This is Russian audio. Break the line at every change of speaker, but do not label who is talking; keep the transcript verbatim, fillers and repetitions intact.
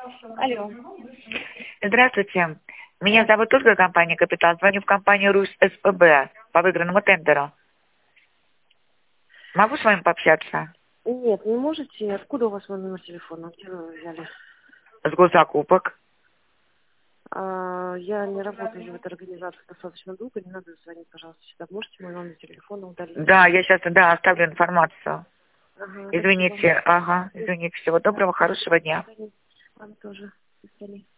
Алло.
Здравствуйте. Меня зовут Ольга, компания «Капитал». Звоню в компанию «Русь СПБ» по выигранному тендеру. Могу с вами пообщаться?
Нет, не можете. Откуда у вас мой номер телефона? Где вы его взяли?
С госзакупок.
А, я не работаю в этой организации достаточно долго. Не надо звонить, пожалуйста, сюда. Можете мой номер телефона удалить?
Да, я сейчас, да, оставлю информацию.
Ага, спасибо.
Извините, ага, извините. Всего доброго, хорошего дня.
Вам тоже. До свидания.